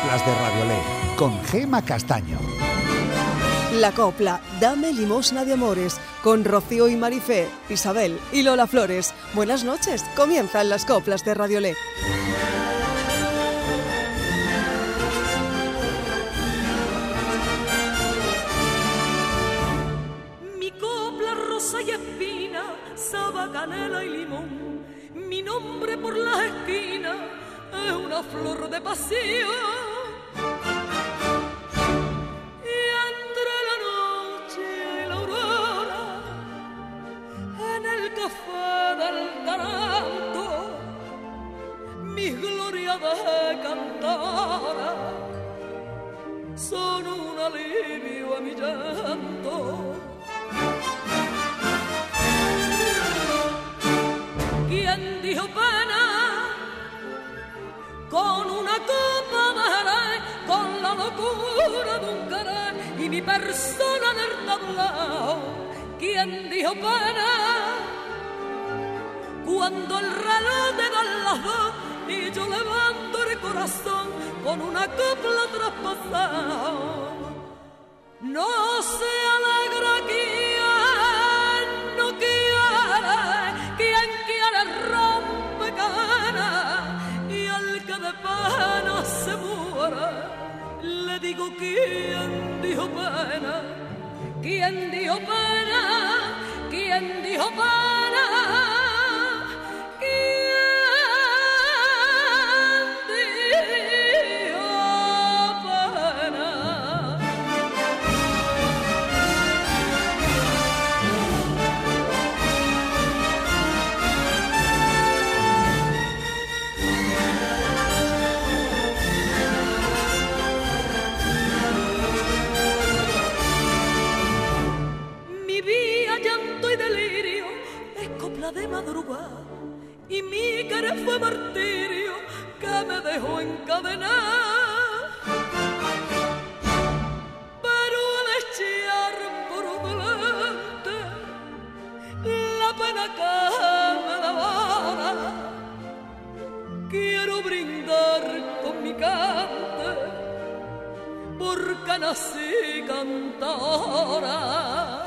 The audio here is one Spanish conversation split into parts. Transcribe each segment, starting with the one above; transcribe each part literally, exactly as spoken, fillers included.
coplas de Radiolé, con Gema Castaño. La copla Dame limosna de amores, con Rocío y Marifé, Isabel y Lola Flores. Buenas noches, comienzan las coplas de Radiolé. Mi copla rosa y espina, saba, canela y limón, mi nombre por las esquinas es una flor de pasión. Del taranto, mis glorias de cantora son un alivio a mi llanto. ¿Quién dijo pena? Con una copa de jerez, con la locura de un querer y mi persona en el tablao. ¿Quién dijo pena? Cuando el reloj te da las dos y yo levanto el corazón con una copla traspasada. No se alegra quien no quiere, quien quiere rompe cadena y al que de pena se muere le digo quién dijo pena, quién dijo pena, quién dijo pena. De madrugada y mi querer fue martirio que me dejó encadenada, pero al echar por delante la pena que me daba, quiero brindar con mi cante porque nací cantora.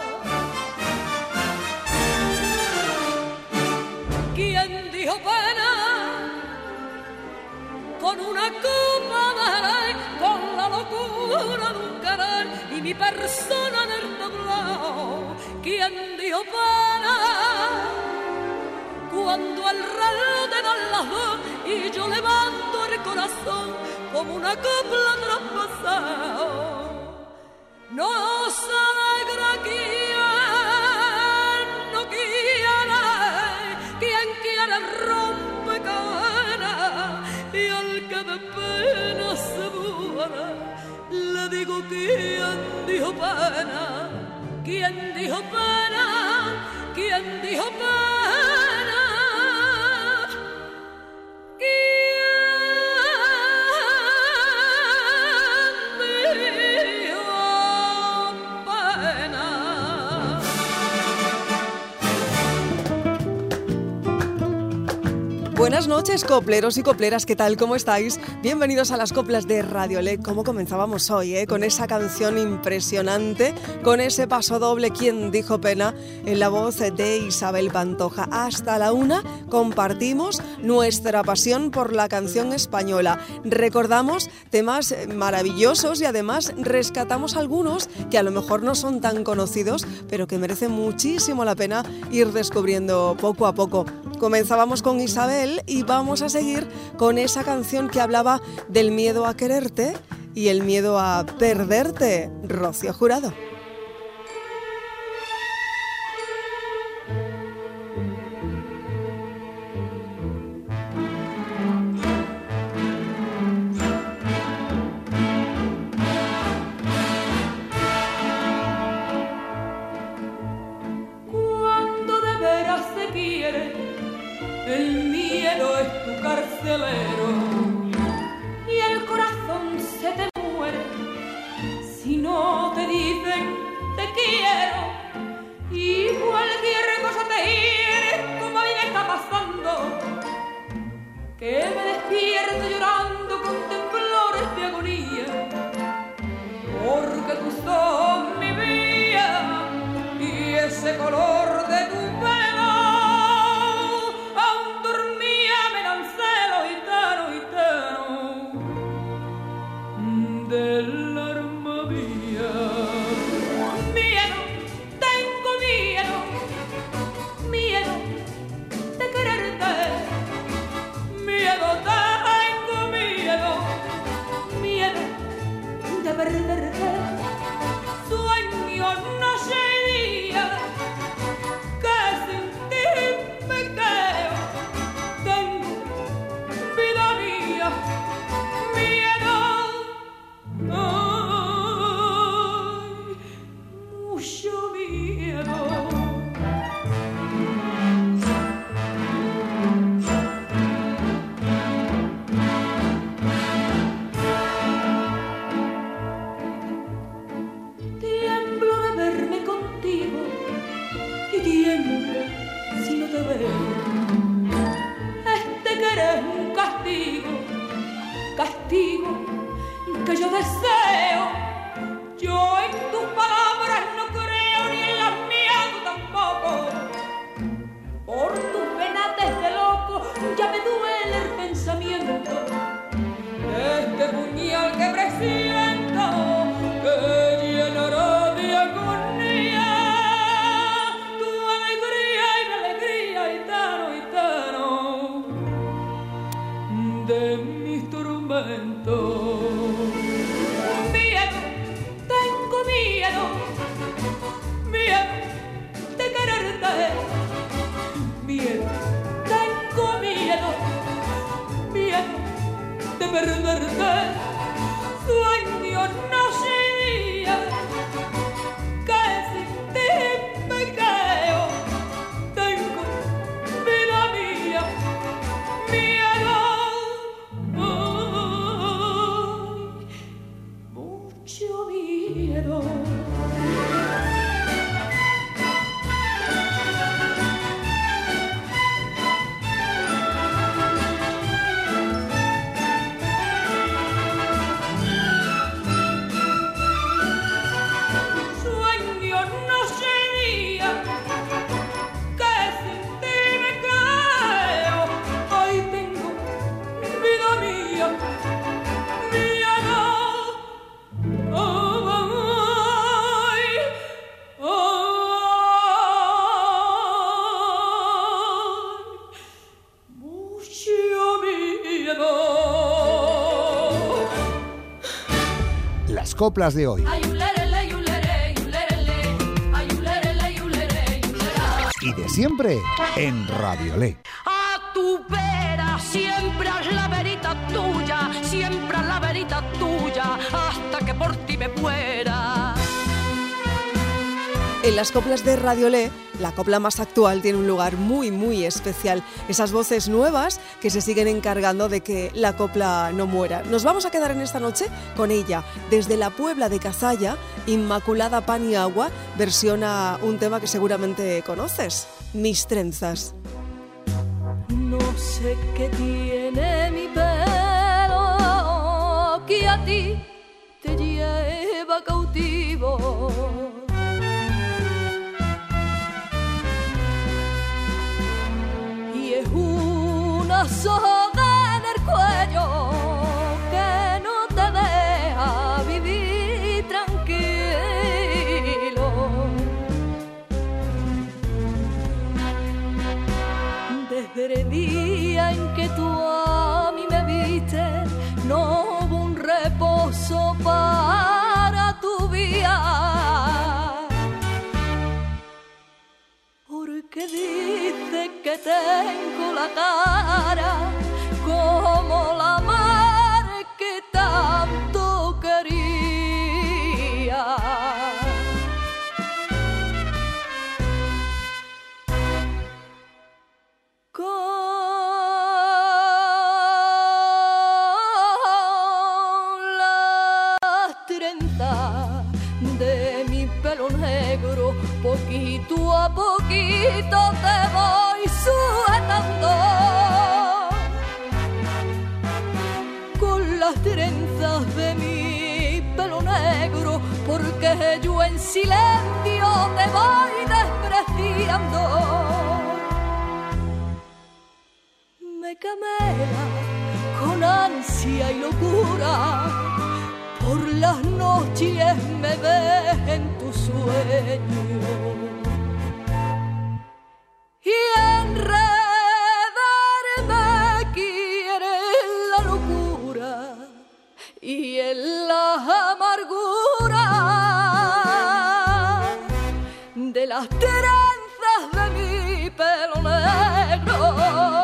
¿Quién dijo pena? Con una copa de jerez, con la locura de un querer y mi persona en el tablao. ¿Quién dijo pena? Cuando el reloj te da las dos y yo levanto el corazón como una copla traspasada. No se alegra quien no quiere, quien quiere rompe cadena y al que de pena se muere le digo quién dijo pena, quién dijo pena, quién dijo pena, quién Buenas noches, copleros y copleras, ¿qué tal? ¿Cómo estáis? Bienvenidos a las coplas de Radiolé. ¿Cómo comenzábamos hoy, eh? Con esa canción impresionante, con ese paso doble, ¿Quién dijo pena?, en la voz de Isabel Pantoja. Hasta la una compartimos nuestra pasión por la canción española. Recordamos temas maravillosos y además rescatamos algunos que a lo mejor no son tan conocidos, pero que merecen muchísimo la pena ir descubriendo poco a poco. Comenzábamos con Isabel y vamos a seguir con esa canción que hablaba del miedo a quererte y el miedo a perderte, Rocío Jurado. Cuando de veras se quiere, el miedo es tu carcelero y el corazón se te muere si no te dicen te quiero y cualquier cosa te hiere como a mí me está pasando, que me despierto llorando con temblores de agonía ese color de tu pelo, aún dormía, me dan celo gitano, gitano del alma mía. Miedo, tengo miedo, miedo de quererte, miedo tengo miedo, miedo de perderte. Sueño noche y día que sin ti me quedo. Tengo vida mía, miedo, ay, mucho miedo. Tiemblo de verme contigo y tiemblo si no te veo. Este querer es un castigo, castigo que yo deseo. Yo en tus palabras no creo ni en las mías tú tampoco. Por tus venas de loco ya me duele el pensamiento de este puñal que presiento, que llenará de agonía tu alegría y mi alegría, gitano, gitano de mis tormentos. Miedo, tengo miedo, miedo de quererte, miedo, tengo miedo, miedo de perderte. Sueño noche y día que sin ti me quedo. Tengo vida mía, miedo, ay, mucho miedo. Sueño noche y día que sin ti me creo. Hoy tengo vida mía, miedo, ay, ay, mucho miedo. Las coplas de hoy Ay, ulérele, ulere, ulérele, ay, ulérele, ulere, ulera. y de siempre en Radiolé. A tu vera, siempre haz la verita tuya, siempre haz la verita tuya, hasta que por ti me muera. En las coplas de Radiolé, la copla más actual tiene un lugar muy, muy especial. Esas voces nuevas que se siguen encargando de que la copla no muera. Nos vamos a quedar en esta noche con ella. Desde la Puebla de Cazalla, Inmaculada Paniagua versiona un tema que seguramente conoces, Mis trenzas. No sé qué tiene mi pelo que a ti te lleva cautivo. Y es una soga en el cuello que no te deja vivir tranquilo. Desde el día en que tú a mí me viste, no hubo un reposo para tu vida. Porque dice que tengo la cara como la mar que tanto quería. Con las trenzas de mi pelo negro, poquito a poquito te voy sujetando. Con las trenzas de mi pelo negro, porque yo en silencio te voy despreciando. Me camela con ansia y locura, por las noches me ves en tu sueño y enredarme quiere la locura y en la amargura de las trenzas de mi pelo negro.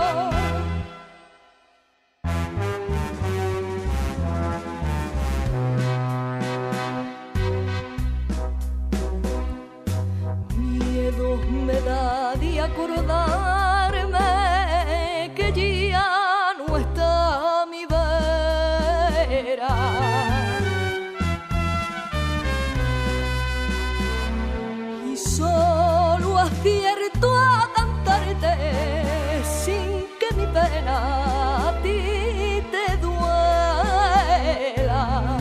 Miedo me da de acordarme que ya no está mi vera. Y solo acierto a cantarte sin que mi pena a ti te duela.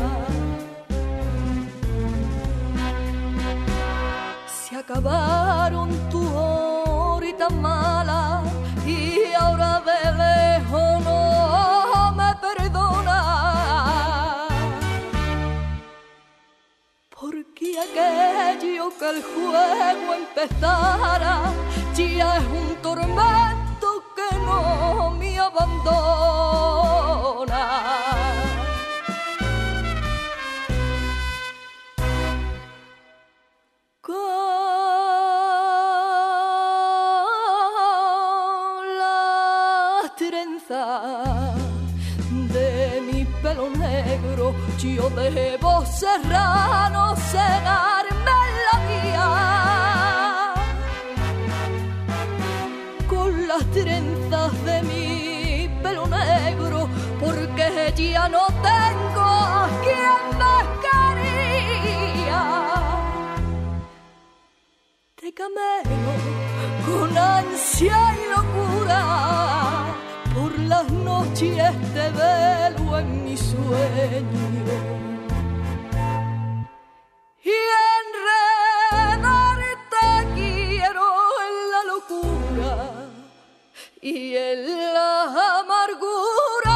Se acabaron tu horita mala y ahora de lejos no me perdona, porque aquello que el juego empezara ya es un tormento que no me abandona. Con las trenzas de mi pelo negro yo debo serrano cegarme la guía. Con las trenzas de mi pelo negro, porque ya no tengo a quien me quería. Te camelo con ansia y locura, por las noches te velo en mi sueño y enredarte quiero en la locura y en la amargura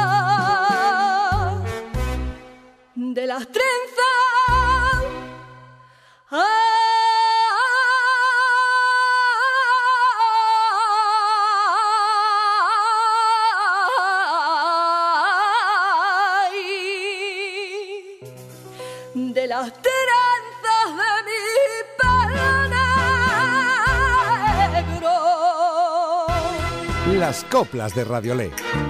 de las trenzas. ¡Ay! De las trenzas de mi pelo negro. Las coplas de Radiolé.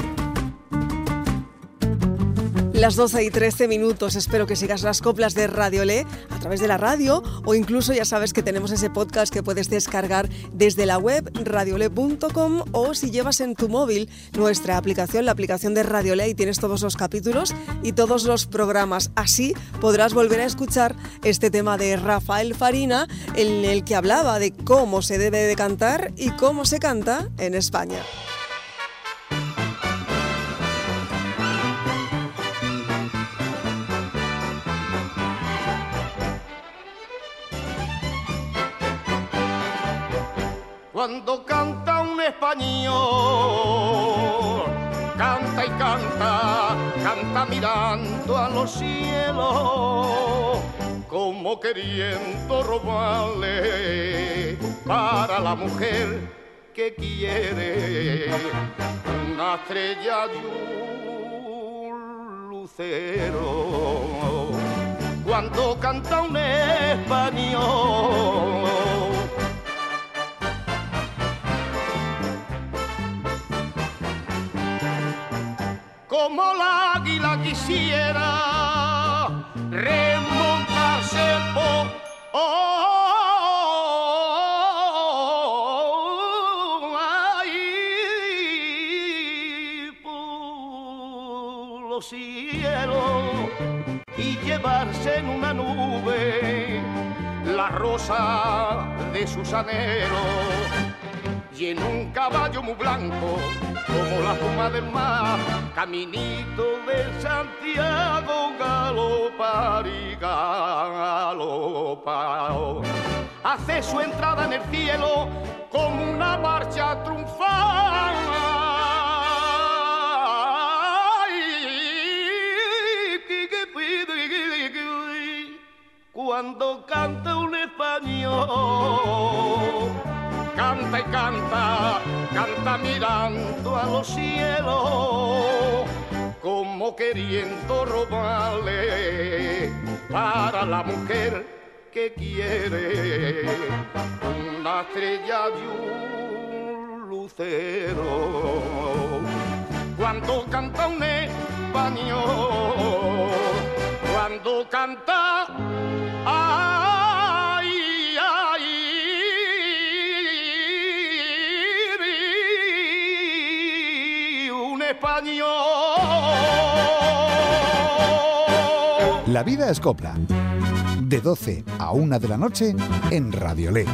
Las doce y trece minutos, espero que sigas las coplas de Radiolé a través de la radio o incluso ya sabes que tenemos ese podcast que puedes descargar desde la web radiolé punto com o si llevas en tu móvil nuestra aplicación, la aplicación de Radiolé, y tienes todos los capítulos y todos los programas. Así podrás volver a escuchar este tema de Rafael Farina en el que hablaba de cómo se debe de cantar y cómo se canta en España. Cuando canta un español, canta y canta, canta mirando a los cielos, como queriendo robarle para la mujer que quiere una estrella y un lucero. Cuando canta un español, como la águila quisiera remontarse por, oh, ahí, por los cielos y llevarse en una nube la rosa de sus anhelos, y en un caballo muy blanco como la espuma del mar, caminito de Santiago galopar. galopar y galopa. Hace su entrada en el cielo como una marcha triunfal. Cuando canta un español, canta y canta, canta mirando a los cielos, como queriendo robarle para la mujer que quiere una estrella y un lucero. Cuando canta un español, cuando canta, ay, ay, un español. La vida es copla. De doce a una de la noche en Radiolé.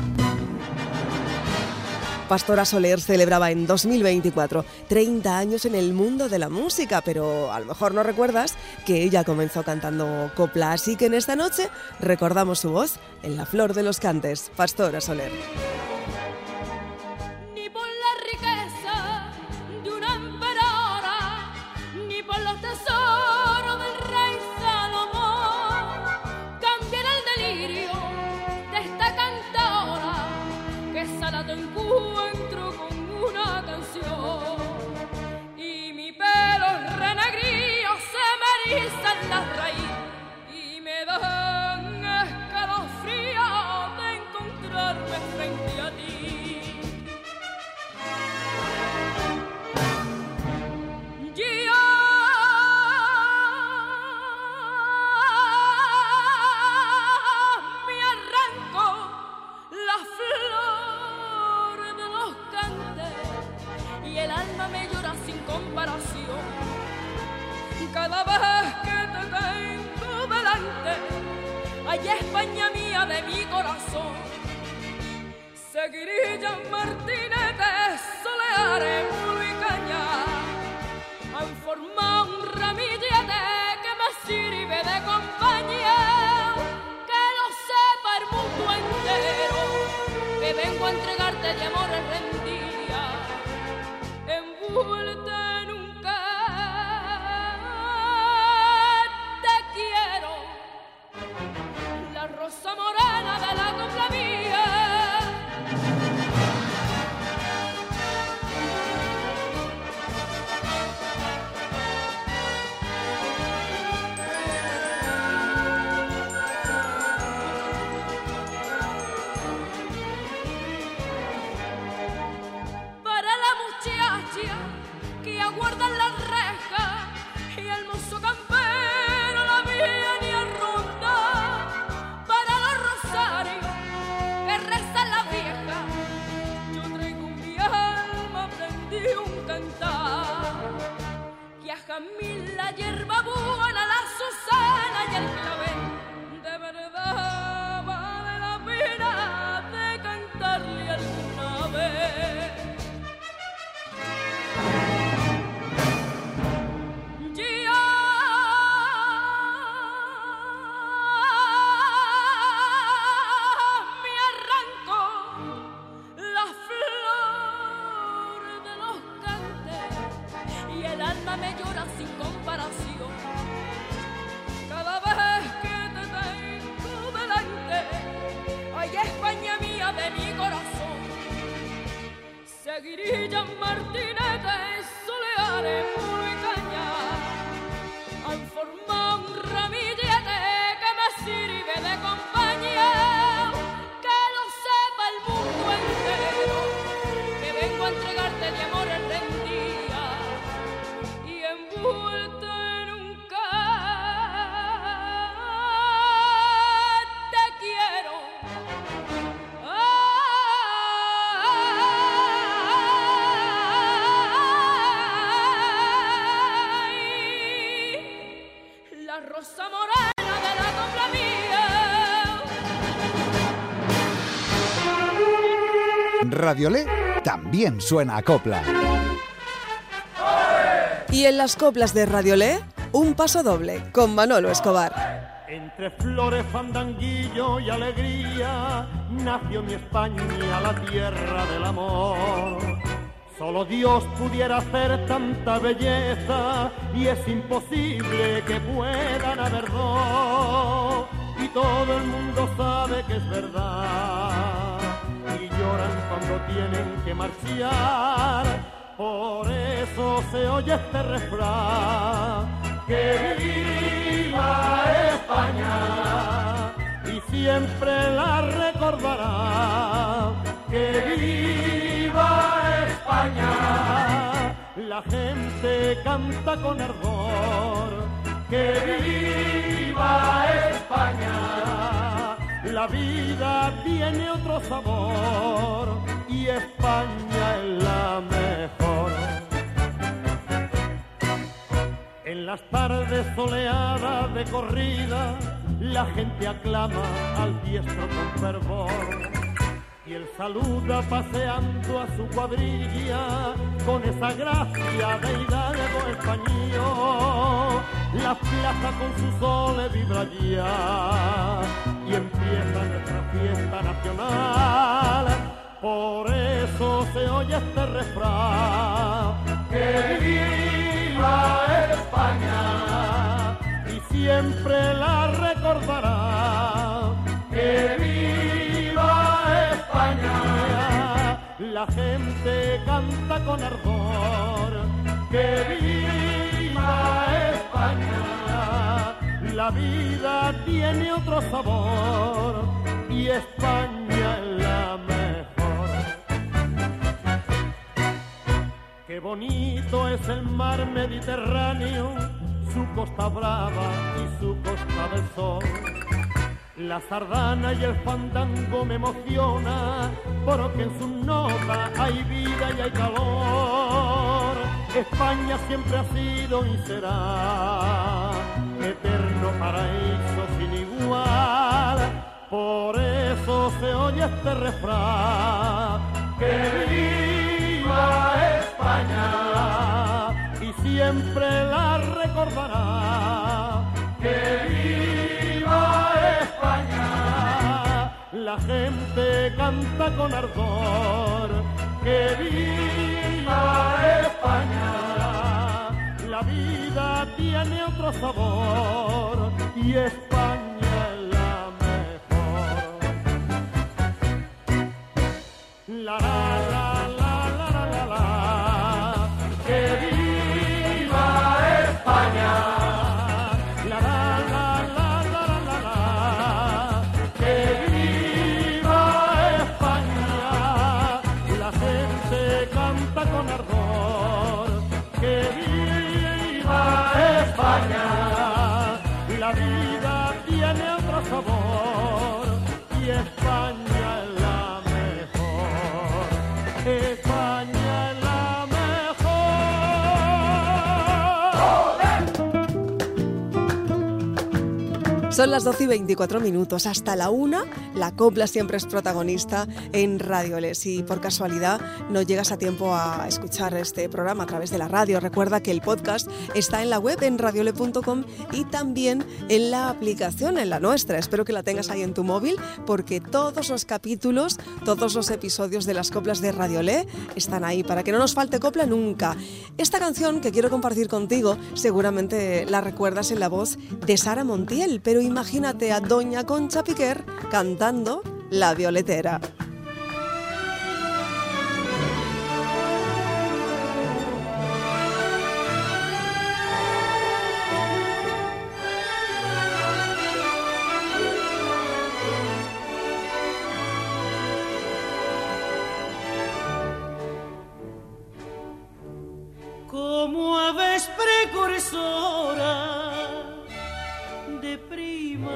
Pastora Soler celebraba en dos mil veinticuatro treinta años en el mundo de la música, pero a lo mejor no recuerdas que ella comenzó cantando copla, así que en esta noche recordamos su voz en La Flor de los Cantes, Pastora Soler. Ni por la riqueza de una emperadora, ni por los tesoros del rey Salomón, cambiará el delirio de esta cantora que sala tu encuentro con una canción. Y mi pelo renegrío se me eriza en la raíz y me dan escalofríos de encontrarme frente a ti. Yo me arranco la flor de los cantes y el alma me llora sin comparación. Cada vez que te tengo delante, ay, España mía de mi corazón, Seguirilla, Martinete, Soleares, Pulo y Caña han formado un ramillete que me sirve de compañía. Que lo sepa el mundo entero, que vengo a entregarte de amores rendida, envuelta en un te quiero, la rosa morena de la copla mía. Para la muchacha que aguardan las rejas y el mozo campero la viene a rondar, para los rosarios que rezan las viejas, yo traigo en mi alma, aprendí un cantar, que a Jamil la hierba buena, la Susana y el clavel, de verdad vale la pena de cantarle alguna vez. Me llora sin comparación. Cada vez que te tengo delante, ay, España mía de mi corazón, Seguirilla, Martinete, Soleares, Pulo y Caña han formado un ramillete que me sirve de compañía. Que lo sepa el mundo entero, que vengo a entregarte de amores rendida, envuelta en un te quiero, ay, la rosa morena de la copla mía. Radiolé también suena a copla. Y en las coplas de Radiolé, Un paso doble con Manolo Escobar. Entre flores, fandanguillo y alegría nació mi España, la tierra del amor. Solo Dios pudiera hacer tanta belleza y es imposible que puedan haber dos. Y todo el mundo sabe que es verdad y lloran cuando tienen que marchar. Por eso se oye este refrán: que viva España, y siempre la recordará. Que viva España, la gente canta con ardor. Que viva España, la vida tiene otro sabor y España es la mejor. En las tardes soleadas de corrida, la gente aclama al diestro con fervor. Y él saluda paseando a su cuadrilla con esa gracia de hidalgo español. La plaza con su sol vibra ya y empieza nuestra fiesta nacional. Por eso se oye este refrán: que viva España, y siempre la recordará. Que viva España, la gente canta con ardor. Que viva España, la vida tiene otro sabor y España es la mejor. Qué bonito es el mar Mediterráneo, su costa brava y su costa del sol. La sardana y el fandango me emociona, porque en sus notas hay vida y hay calor. España siempre ha sido y será eterno paraíso sin igual. Por eso se oye este refrán: que viva España, y siempre la recordará. Que viva España, la gente canta con ardor. Que viva España, la vida tiene otro sabor y España es la mejor. La la la la la la la, que viva España. Con ardor, que viva España, la vida tiene otro sabor y España es la mejor. España es la mejor. Son las doce y veinticuatro minutos, hasta la una, la copla siempre es protagonista en Radio Le. Si por casualidad no llegas a tiempo a escuchar este programa a través de la radio, recuerda que el podcast está en la web en radiole punto com y también en la aplicación, en la nuestra. Espero que la tengas ahí en tu móvil, porque todos los capítulos, todos los episodios de las coplas de Radio Le están ahí, para que no nos falte copla nunca. Esta canción que quiero compartir contigo seguramente la recuerdas en la voz de Sara Montiel, pero imagínate a doña Concha Piquer cantando La Violetera. Como aves precursora de primavera,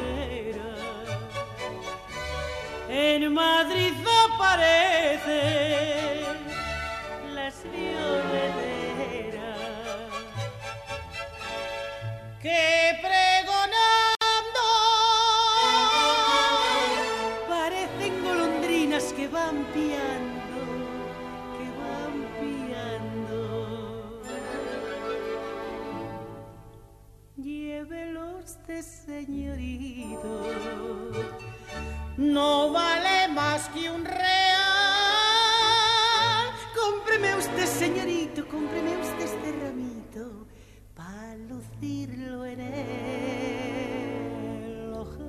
en Madrid aparece las violeteras que pregonando parecen golondrinas que van piando, que van piando. Llévelo usted, señorito, no vale más que un real. Cómpreme usted, señorito, cómpreme usted este ramito para lucirlo en el ojal.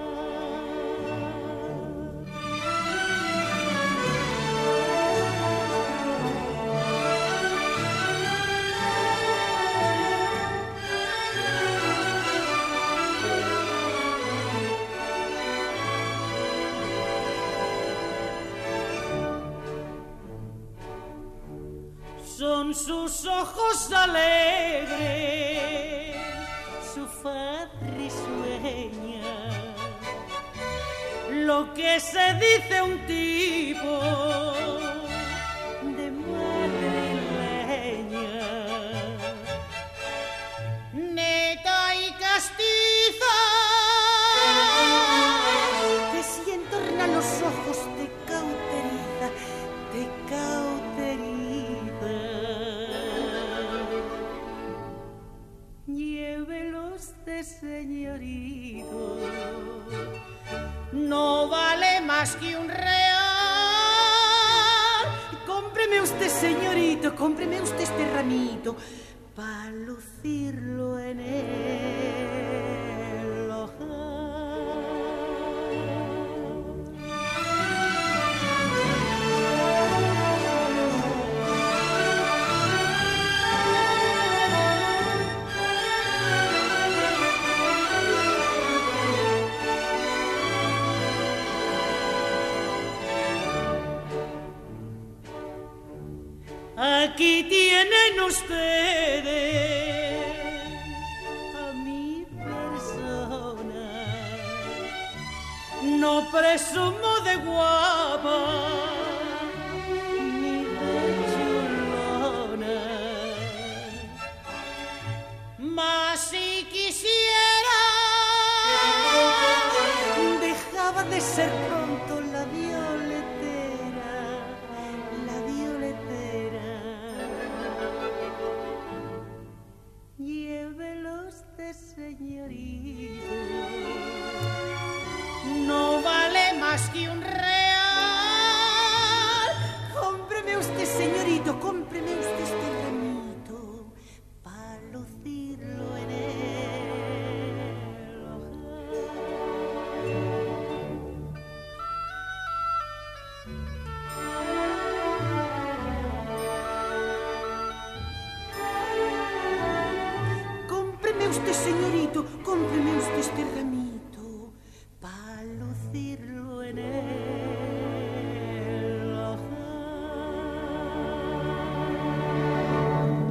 Son sus ojos alegres, su faz risueña, lo que se dice un tipo de madrileña, neta y castiza, que si entorna los ojos te cauteriza, te cauteriza. Llévelo usted, señorito, no vale más que un real. Cómpreme usted, señorito, cómpreme usted este ramito para lucirlo en el ojal. Aquí tienen ustedes a mi persona, no presumo de guapa ni de chulona, mas si quisiera dejaba de ser pronto la violetera, la violetera. Llévelo usted, señorito, no vale más que un real. Cómpreme usted, señorito, cómpreme usted este ramito para lucirlo en el ojal. Cómpreme usted, señorito, cómpreme usted este ramito para lucirlo en el ojal.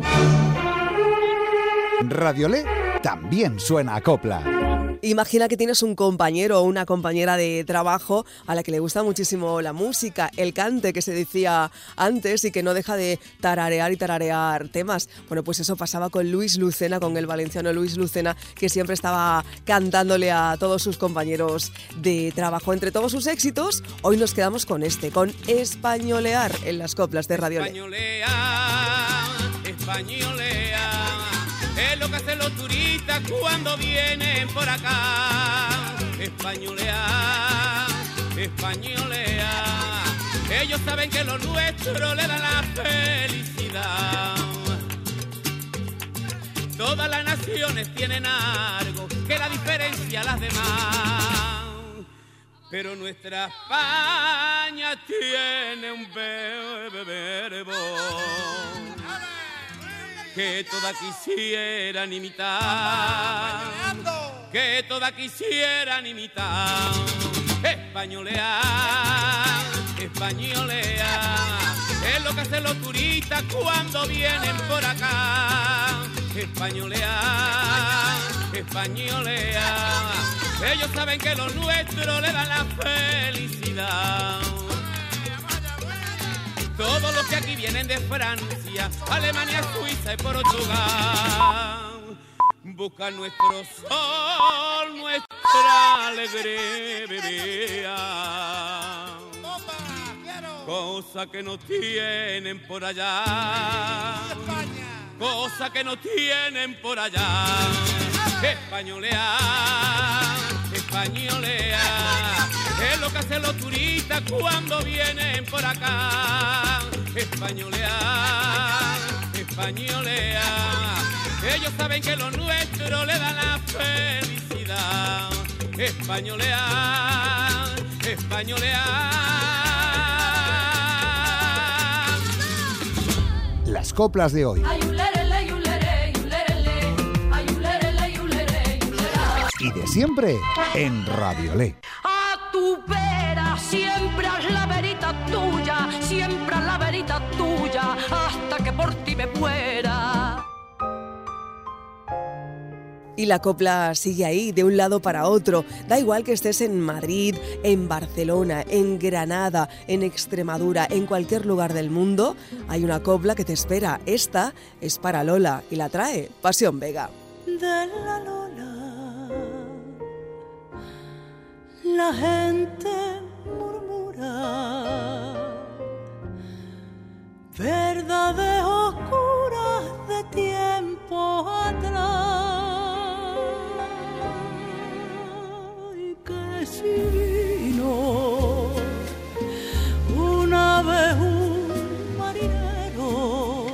Radiolé también suena a copla. Imagina que tienes un compañero o una compañera de trabajo a la que le gusta muchísimo la música, el cante que se decía antes y que no deja de tararear y tararear temas. Bueno, pues eso pasaba con Luis Lucena, con el valenciano Luis Lucena, que siempre estaba cantándole a todos sus compañeros de trabajo. Entre todos sus éxitos, hoy nos quedamos con este, con Españolear en las coplas de Radio Le. Españolea, españolea, es lo que hacen los turistas cuando vienen por acá. Españolea, españolea, ellos saben que lo nuestro le da la felicidad. Todas las naciones tienen algo que la diferencia a las demás, pero nuestra España tiene un verbo que todas quisieran imitar, que todas quisieran imitar. Españolear, españolear, es lo que hacen los turistas cuando vienen por acá. Españolear, españolear, ellos saben que lo nuestro le da la felicidad. Todos los que aquí vienen de Francia, Alemania, Suiza y Portugal buscan nuestro sol, nuestra alegría, cosa que no tienen por allá, cosa que no tienen por allá. españolea, españolea, es lo que hacen los turistas cuando vienen por acá, españolea, españolea, ellos saben que lo nuestro le da la felicidad, españolea, españolea. Las coplas de hoy. Y de siempre en Radiolé. A tu vera, siempre haz la verita tuya, siempre haz la verita tuya, hasta que por ti me muera. Y la copla sigue ahí, de un lado para otro. Da igual que estés en Madrid, en Barcelona, en Granada, en Extremadura, en cualquier lugar del mundo, hay una copla que te espera. Esta es para Lola y la trae Pasión Vega. De la Lola la gente murmura verdades oscuras de tiempo atrás, y que si vino una vez un marinero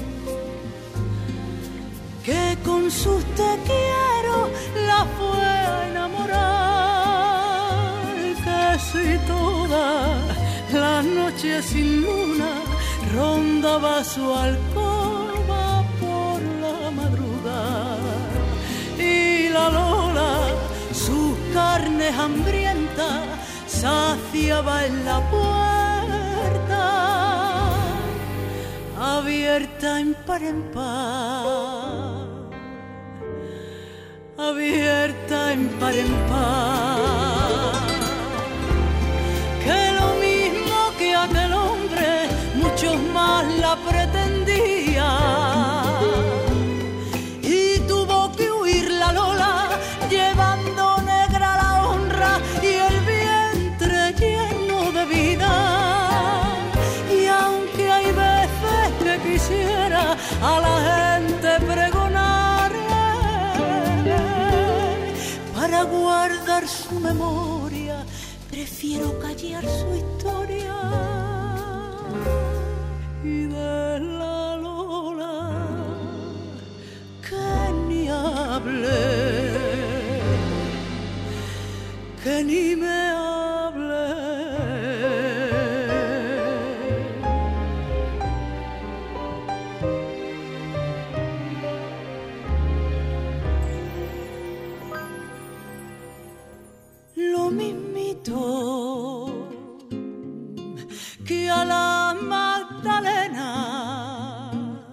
que con sus te quiero la fue a enamorar, que si todas las noches sin luna rondaba su alcoba por la madrugada, y la Lola sus carnes hambrientas saciaba en la puerta, abierta en par en par, abierta en par en par, que lo mismo que aquel hombre muchos más la pretendía, y tuvo que huir la Lola llevando negra la honra y el vientre lleno de vida, y aunque hay veces que quisiera a la gente pregonarle para guardar su memoria, prefiero callar su historia. Y de la Lola que ni hable, que ni me hable. Lo mismito que a la Magdalena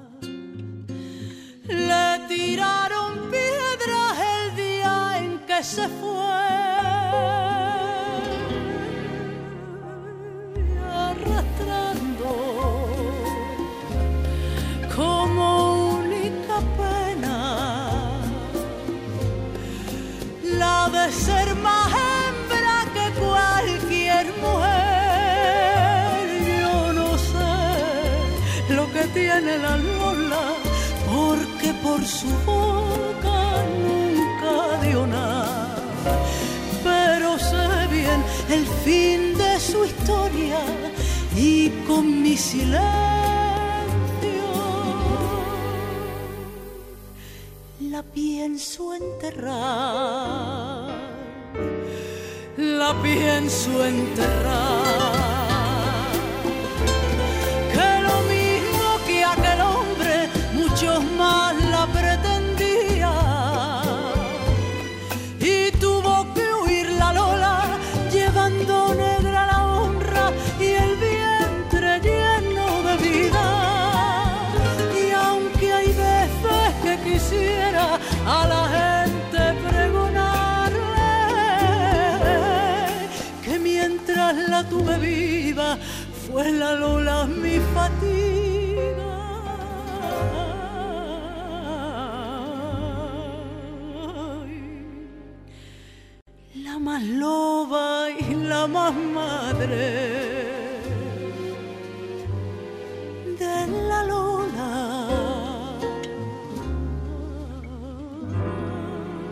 le tiraron piedras el día en que se fue, arrastrando como única pena la de ser más hembra que cualquier mujer. Yo no sé lo que tiene la Lola, porque por su boca nunca dio nada, pero sé bien el fin de su historia y con mi silencio la pienso enterrar, la pienso enterrar. Que lo mismo que aquel hombre, muchos más la pretendía, y tuvo que huir la Lola llevando negra la honra y el vientre lleno de vida, y aunque hay veces que quisiera a la gente pregonarle que mientras la tuve viva fue la Lola mi fatiga, la más loba y la más madre de la Lola.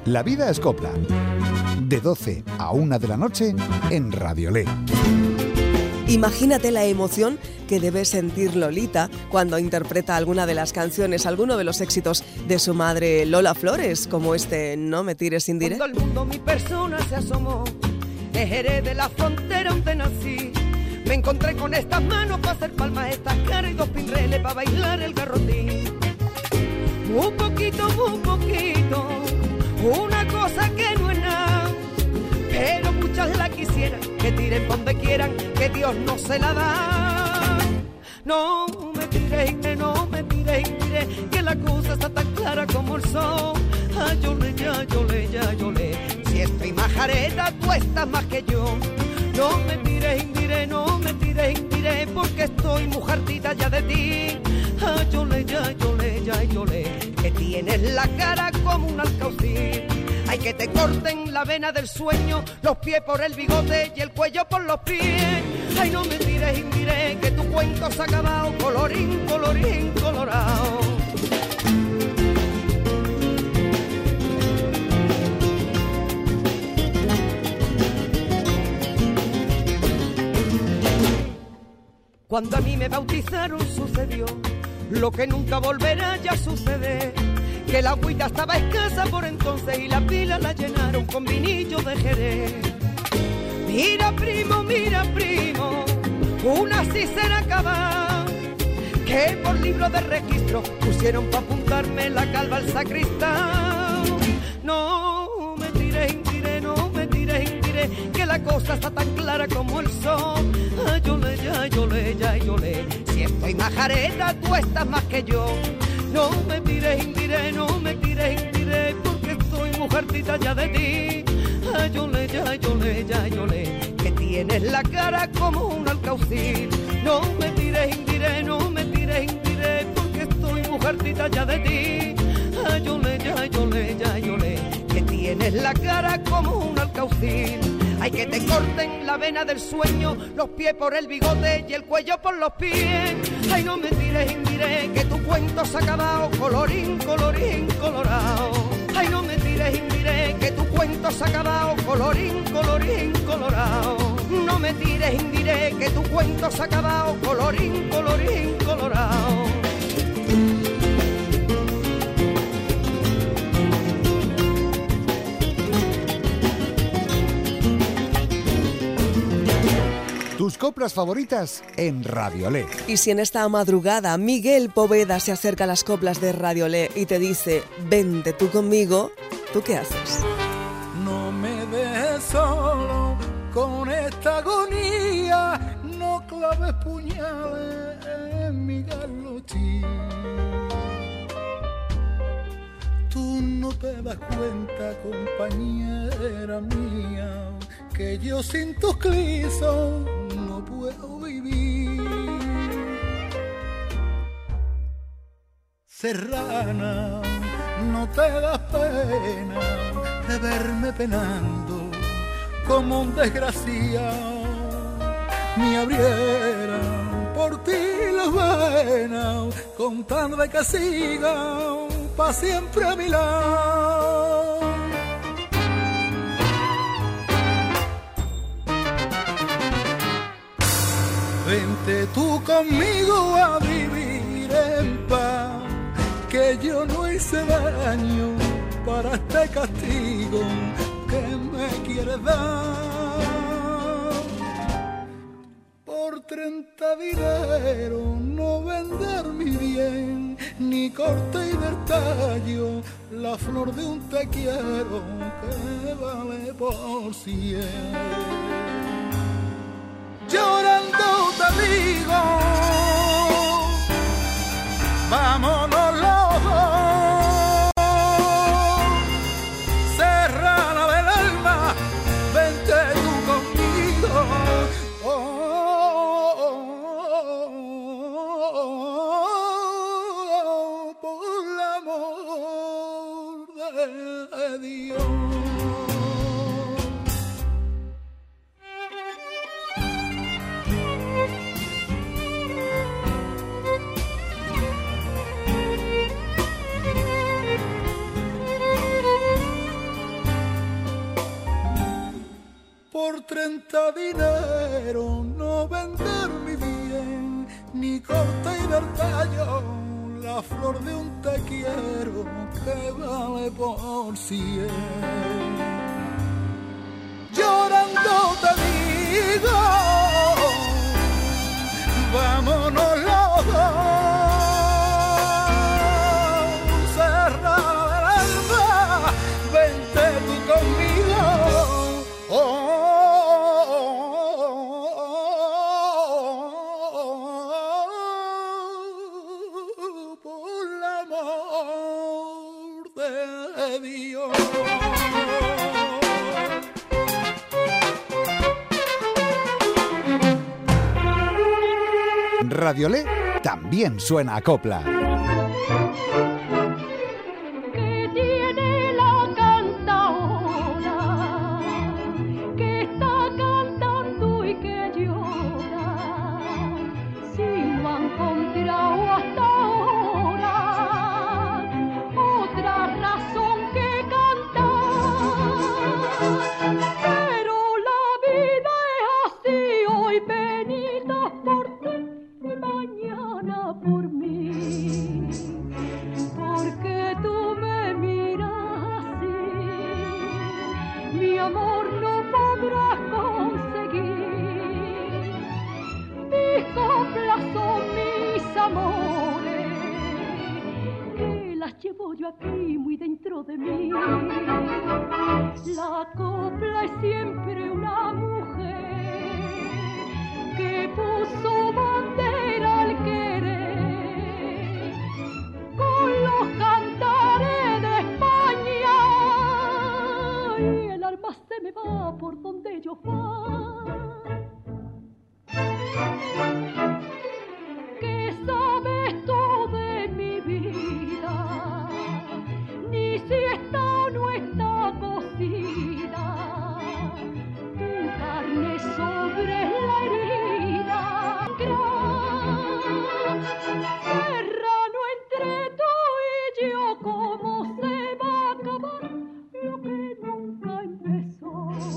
La vida es copla. De doce a una de la noche en Radiolé. Imagínate la emoción que debe sentir Lolita cuando interpreta alguna de las canciones, alguno de los éxitos de su madre Lola Flores, como este No me tires sin diré. Todo el mundo mi persona se asomó, es Jerez de la frontera donde nací. Me encontré con estas manos para hacer palmas, estas caras y dos pinreles para bailar el garrotín. Muy poquito, muy poquito, una cosa que no es nada, pero muchas la quisieran, que tiren donde quieran, que Dios no se la da. No me tires, que no me tires, que la cosa está tan clara como el sol. Ay, yo le, ya, yo le, ya, yo le. Si estoy majareta, tú estás más que yo. No me tires, indiré, no me tires, indiré, porque estoy mujercita ya de ti. Ay, yo le, ya, yo le, ya, yo le. Que tienes la cara como un alcaucil. Hay que te corten la vena del sueño, los pies por el bigote y el cuello por los pies. Ay, no me tires, indiré, que tu cuento se ha acabado, colorín, colorín, colorado. Cuando a mí me bautizaron sucedió lo que nunca volverá ya a suceder, que la agüita estaba escasa por entonces y la pila la llenaron con vinillo de Jerez. Mira primo, mira primo, una sí será acabada, que por libro de registro pusieron para apuntarme la calva al sacristán. No me tires, indiré, no me tires, indiré, que la cosa está tan clara como el sol. Ay, yo le, ya, yo le, ya, yo le. Si estoy majareta, tú estás más que yo. No me tires, indiré, no me tires, indiré, porque estoy mujercita ya de ti. Ay, yo le, ya, yo le, ya, yo le, que tienes la cara como un alcaucil. No me tires, indiré, no me tires, indiré, porque estoy mujercita ya de ti. Ay, yo le, ya, yo le, ya, yo le, que tienes la cara como un alcaucil. Hay que te corten la vena del sueño, los pies por el bigote y el cuello por los pies. Ay, no me tires, indiré, que tu cuento se ha acabado, colorín, colorín, colorado. Ay, no me tires, indiré, que tu cuento se ha acabado, colorín, colorín, colorado. No me tires, indiré, que tu cuento se ha acabado, colorín, colorín, colorado. Tus coplas favoritas en Radiolé. Y si en esta madrugada Miguel Poveda se acerca a las coplas de Radiolé y te dice, vente tú conmigo, ¿tú qué haces? No me dejes solo con esta agonía, no claves puñales en mi garrotín. Tú no te das cuenta, compañera mía, que yo sin tus clisos no puedo vivir. Serrana, no te das pena de verme penando como un desgraciado. Me abrieran por ti las venas con tal de que sigan pa' siempre a mi lado. Vente tú conmigo a vivir en paz, que yo no hice daño para este castigo que me quieres dar. Por treinta dinero no vender mi bien, ni corte y del tallo la flor de un te quiero que vale por cien. Llorando te digo, vámonos los dos, serrana del alma, vente tú conmigo. Oh, oh, oh, oh, oh, por el amor de Dios. treinta dinero, no vender mi bien, ni corte y ver tallo, la flor de un te quiero que vale por cien. Llorando te digo, vámonos los dos, cerra el alma, vente tú conmigo. Oh, por el amor de Dios. Radiolé también suena a copla. Que tiene la cantaora, que está cantando y que llora, si no han encontrado hasta ahora otra razón que cantar. Pero la vida es así, hoy venida por ti y mañana por mí, porque tú me miras así, mi amor no podrás conseguir. Mis coplas son mis amores, que las llevo yo aquí muy dentro de mí. La copla es siempre una mujer que puso bandera al querer con los cantares de España, y el alma se me va por donde yo va. ¿Qué sabes tú de mi vida? Ni si está o no está cocida tu carne sobre la herida. Serrano entre tú y yo, ¿cómo se va a acabar lo que nunca empezó?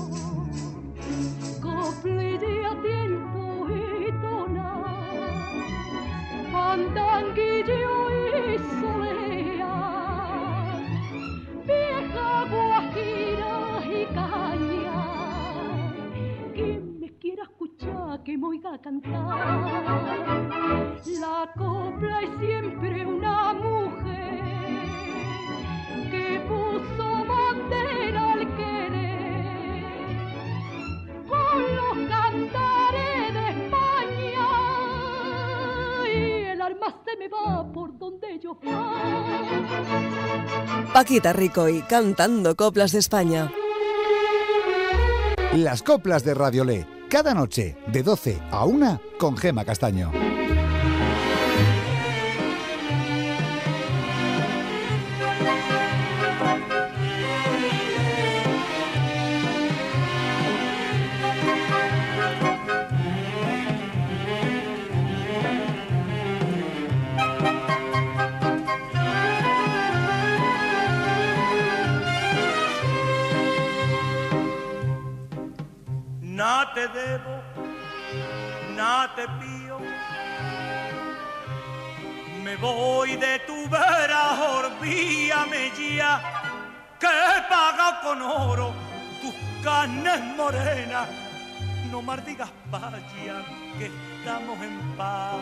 Coplilla, tiempo y tonar, fandanguillo y solea, vieja guajira y caña. Quien me quiera escuchar, que me oiga cantar. La copla es siempre una mujer que puso bandera al querer con los cantares de España, y el alma se me va por donde yo va. Paquita Ricoy cantando coplas de España. Las coplas de Radiolé, cada noche de doce a una con Gema Castaño. Nada te debo, nada te pío, me voy de tu vera, olvídame ya, que he pagado con oro tus carnes morenas, no maldigas vaya, que estamos en paz.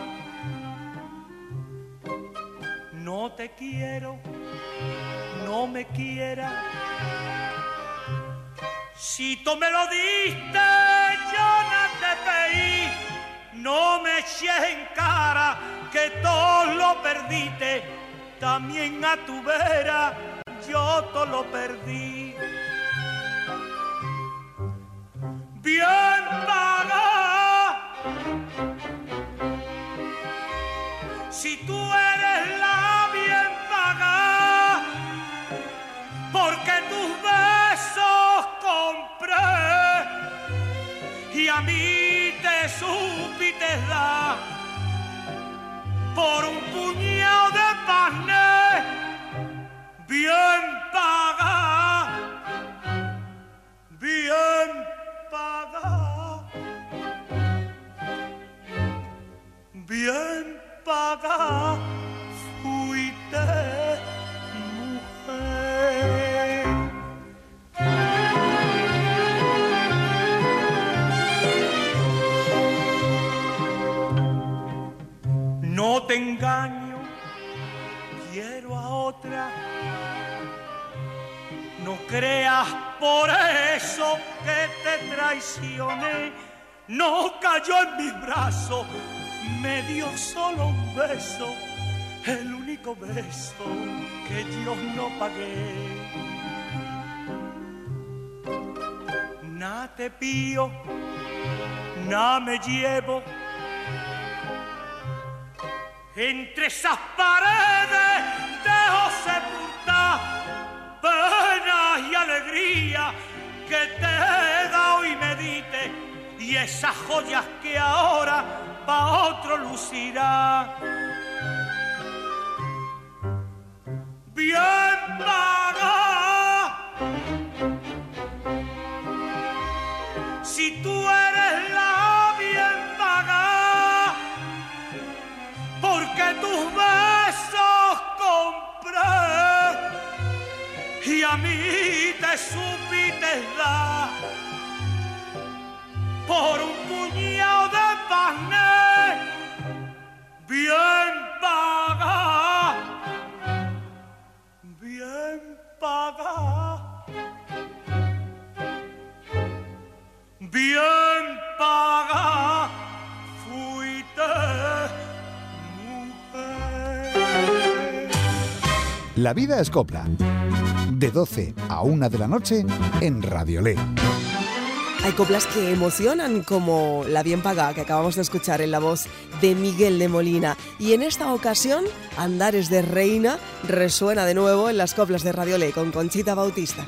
No te quiero, no me quieras. Si tú me lo diste, yo no te pedí, no me eches en cara que todo lo perdiste, también a tu vera yo todo lo perdí. Bien paga, si tú eres la bien paga, porque tus besos compré y a mí te supiste dar por un puñado de panes bien paga, bien paga. No creas por eso que te traicioné, no cayó en mis brazos, me dio solo un beso, el único beso que yo no pagué. Na te pío, na me llevo, entre esas paredes dejo sepultar penas y alegría que te he dado y me diste, y esas joyas que ahora pa' otro lucirá. Bien paga, si tú eres la bien paga, porque tus besos compré y a mí te supiste dar por un puñado de pané bien paga, bien paga, bien paga fuiste mujer. La vida es copla. De doce a una de la noche en Radiolé. Hay coplas que emocionan, como La bien pagá, que acabamos de escuchar en la voz de Miguel de Molina. Y en esta ocasión, Andares de Reina resuena de nuevo en las coplas de Radiolé con Conchita Bautista.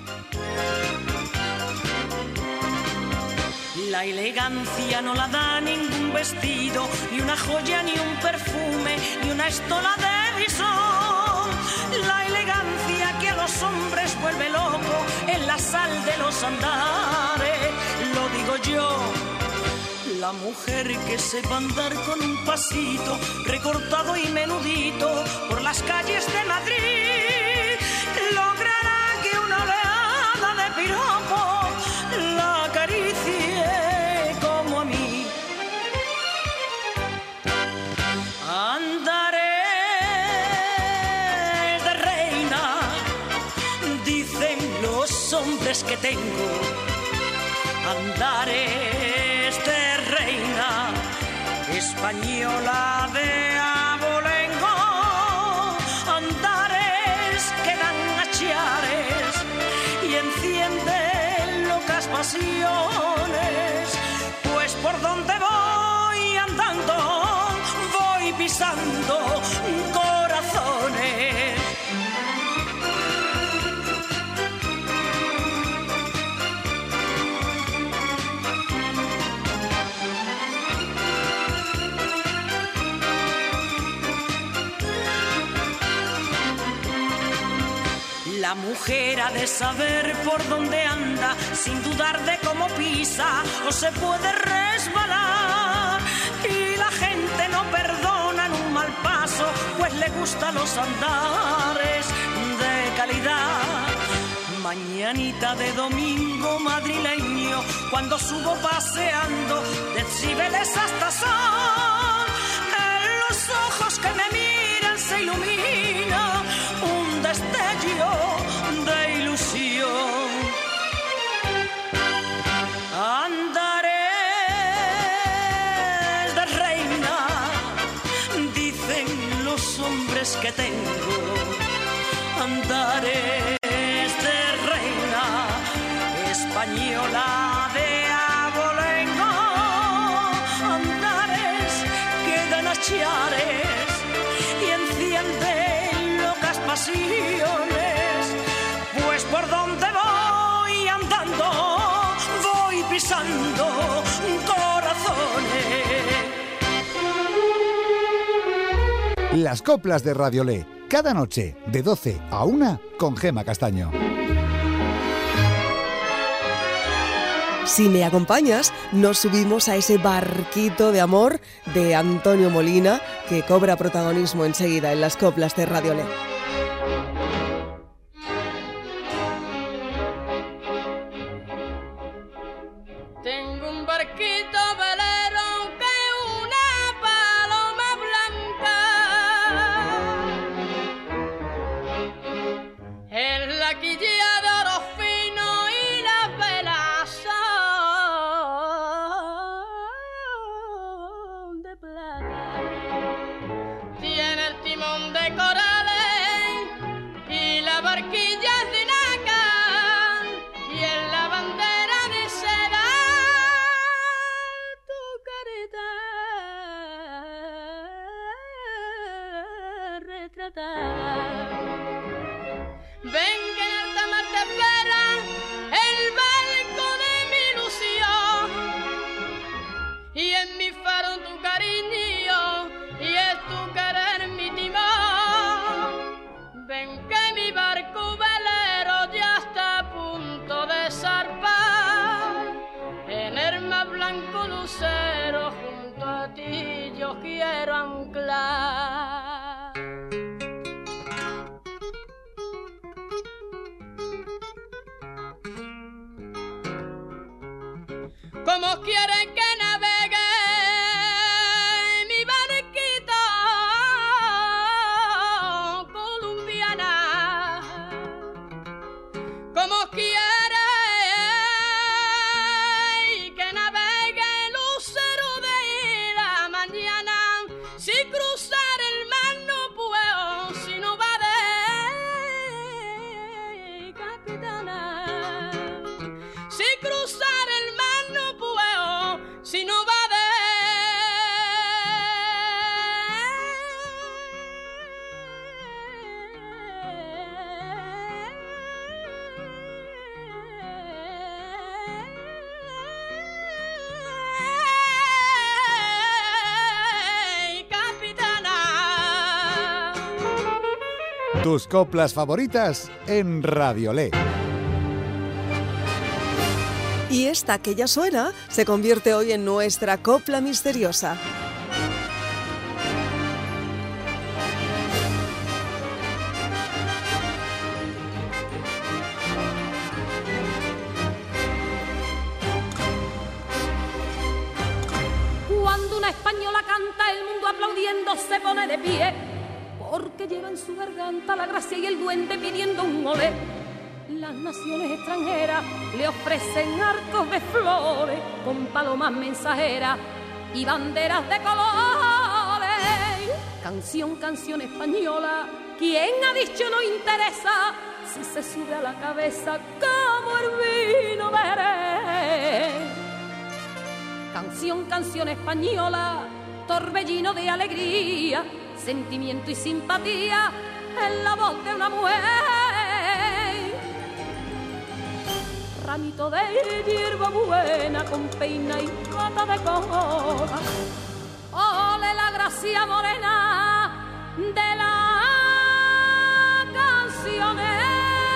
La elegancia no la da ningún vestido, ni una joya, ni un perfume, ni una estola de visón. La elegancia que a los hombres vuelve loco es la sal de los andares, lo digo yo. La mujer que sepa andar con un pasito recortado y menudito por las calles de Madrid logrará que una oleada de piropo la acaricie como a mí. Andaré de reina, dicen los hombres que tengo. Andaré de reina, española de abolengo. Andares que dan a chiares y encienden locas pasiones, pues por donde voy andando voy pisando corazones. La mujer ha de saber por dónde anda, sin dudar de cómo pisa o se puede resbalar. Y la gente no perdona en un mal paso, pues le gustan los andares de calidad. Mañanita de domingo madrileño, cuando subo paseando de Cibeles hasta Sol, en los ojos que me miran se ilumina un destello de ilusión. Andaré de reina, dicen los hombres que tengo. Andaré de reina, española de abolengo. Andares que dan a chiares y encienden locas pasiones, pues por donde voy andando voy pisando corazones. Las coplas de Radiolé, cada noche de doce a una con Gema Castaño. Si me acompañas, nos subimos a ese barquito de amor de Antonio Molina, que cobra protagonismo enseguida en las coplas de Radiolé. Tengo un barquito velero que una paloma blanca, en la quilla de oro quiero anclar. Como quieren que navegue mi barquito colombiana, como quieren que navegue el lucero de la mañana, si cruzar el mar no puedo, si no va de capitana, si cruzar el mar no puedo, si no va de capitana. Tus coplas favoritas en Radiolé. Y esta que ya suena se convierte hoy en nuestra copla misteriosa. Cuando una española canta, el mundo aplaudiendo se pone de pie, porque lleva en su garganta la gracia y el duende pidiendo un olé. Las naciones extranjeras le ofrecen arcos de flores con palomas mensajeras y banderas de colores. Canción, canción española, ¿quién ha dicho no interesa? Si se sube a la cabeza como el vino veré. Canción, canción española, torbellino de alegría, sentimiento y simpatía en la voz de una mujer. Ramito de hierba buena con peina y pata de cola. Ole la gracia morena de la canción española.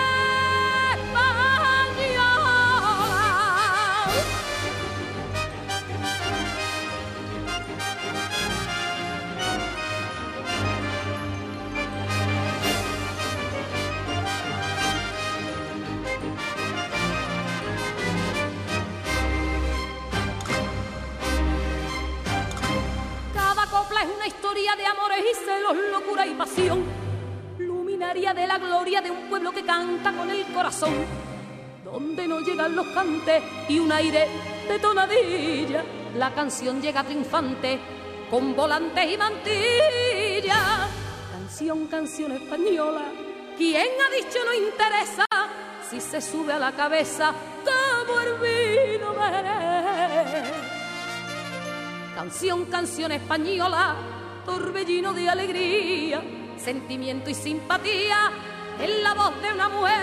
Es una historia de amores y celos, locura y pasión, luminaria de la gloria de un pueblo que canta con el corazón, donde no llegan los cantes y un aire de tonadilla, la canción llega triunfante con volantes y mantilla. Canción, canción española, ¿quién ha dicho no interesa? Si se sube a la cabeza como el vino veré. Canción, canción española, torbellino de alegría, sentimiento y simpatía en la voz de una mujer.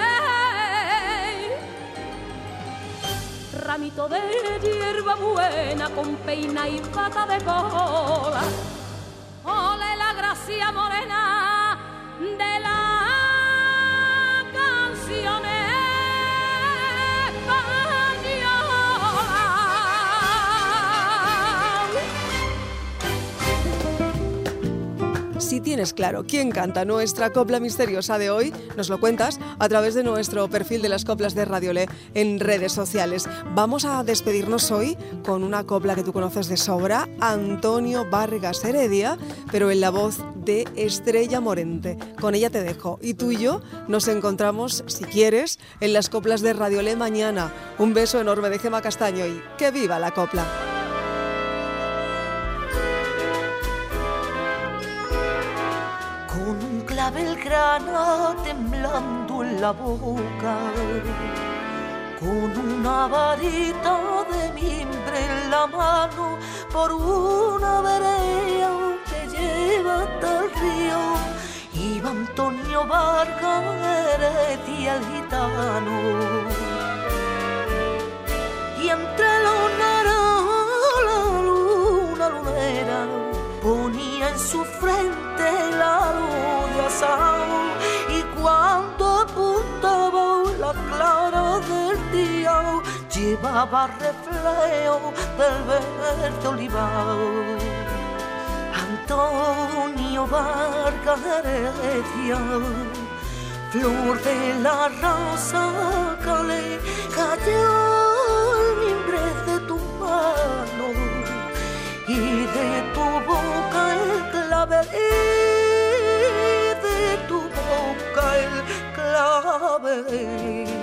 Ramito de hierba buena con peina y pata de cola. Ole la gracia morena de la canción española. Si tienes claro quién canta nuestra copla misteriosa de hoy, nos lo cuentas a través de nuestro perfil de las coplas de Radiolé en redes sociales. Vamos a despedirnos hoy con una copla que tú conoces de sobra, Antonio Vargas Heredia, pero en la voz de Estrella Morente. Con ella te dejo. Y tú y yo nos encontramos, si quieres, en las coplas de Radiolé mañana. Un beso enorme de Gema Castaño y ¡que viva la copla! Belgrana temblando en la boca, con una varita de mimbre en la mano, por una vereda que lleva hasta el río, iba Antonio Vargas Heredia el gitano, y entre los naranjos la luna lunera ponía en su frente la luz de asado, y cuando apuntaba la clara del día llevaba reflejo del verde olivar. Antonio Vargas Heredia, flor de la raza que le cayó el mimbre de tu mano y de tu boca el clavel, de tu boca el clavel.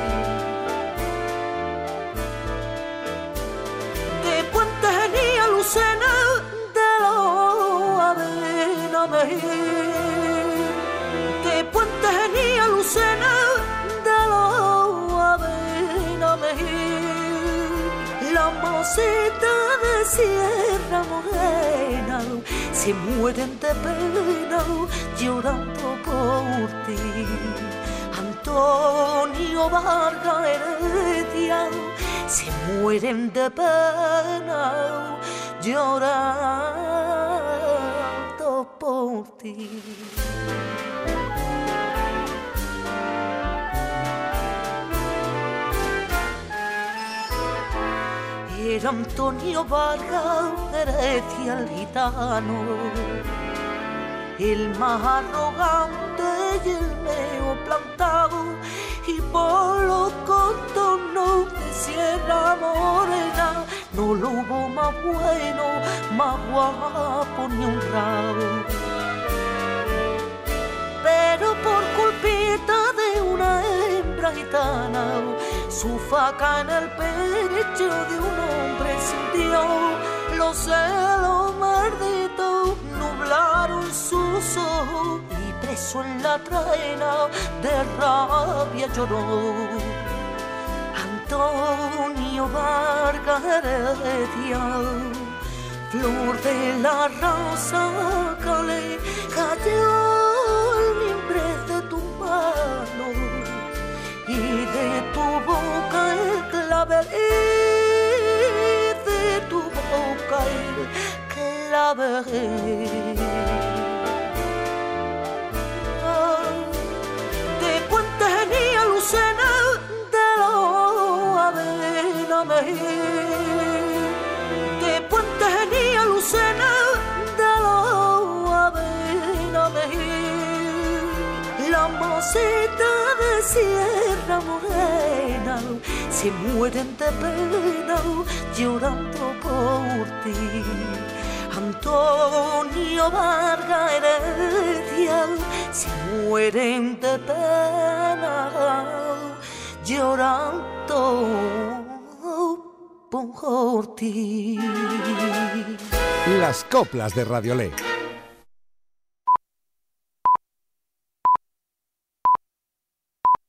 De Puente Genía Lucena de la avena mejía, de Puente Genía Lucena de la avena mejía, la moceta de Sierra Morena se mueren de pena llorando por ti. Antonio Vargas Heredia, se mueren de pena llorando por ti. Era Antonio Vargas Heredia el gitano, el más arrogante y el meo plantado, y por los contornos de Sierra Morena no lo hubo más bueno, más guapo ni honrado. Pero por culpita de una hembra gitana, su faca en el pecho de un hombre sintió, los celos malditos nublaron sus ojos y preso en la traena de rabia lloró. Antonio Vargas Heredia, flor de la raza que le cayó el mimbre de tu mano y de tu boca el clavel, de tu boca el clavel. De Puente Genía Lucena de la avena mejía, de Puente Genía Lucena de la avena mejía, la moceta de Sierra Morena se mueren de pena llorando por ti. Antonio Vargas Heredia, se mueren de pena llorando por ti. Las coplas de Radiolé.